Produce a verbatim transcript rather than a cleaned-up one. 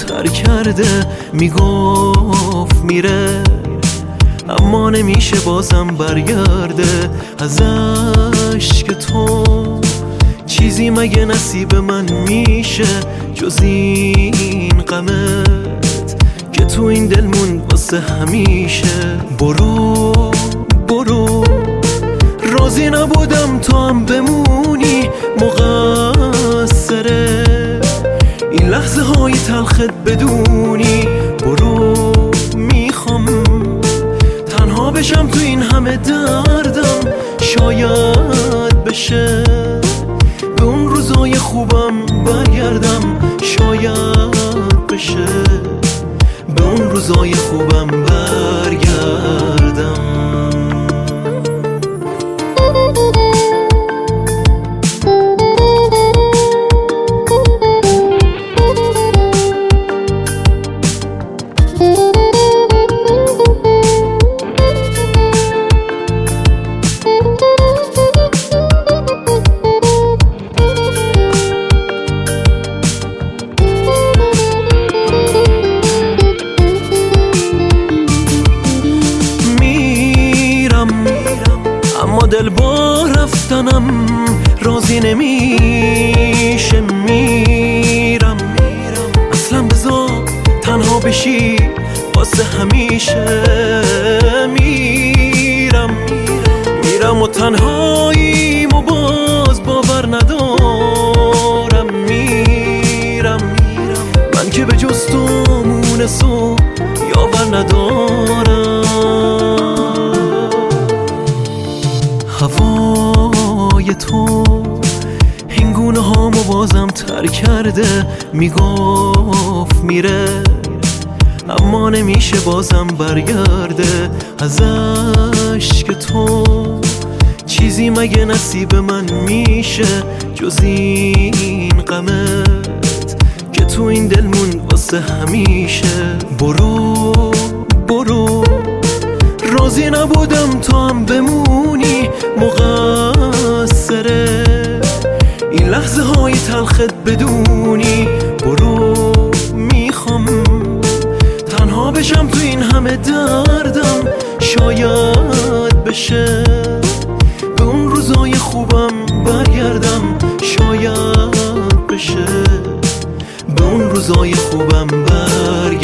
تر کرده، میگفت میره اما نمیشه بازم برگرده. از عشق تو چیزی مگه نصیب من میشه جز این غمت که تو این دل موند واسه همیشه. برو برو راضی نبودم تو هم بمونی، مقصره این لحظه های تلخت بدونی. برو میخوام تنها بشم تو این همه دردم، شاید بشه به اون روزای خوبم برگردم، شاید بشه به اون روزای خوبم برگردم. اما دل با رفتنم راضی نمیشه، میرم اصلا بذار تنها بشی واسه همیشه. میرم میرم و تنهاییم و باز باور ندارم. میرم من که به جز تو مونس و یاور ندارم. هوای تو هنگونه هامو بازم تر کرده، میگفت میره اما نمیشه بازم برگرده. از عشق تو چیزی مگه نصیب من میشه جز این غمت که تو این دل موند واسه همیشه. برو برو راضی نبودم تو هم بمونی، مقصره این لحظه های تلخت بدونی. برو میخوام تنها بشم تو این همه دردم، شاید بشه به اون روزای خوبم برگردم، شاید بشه به اون روزای خوبم برگردم.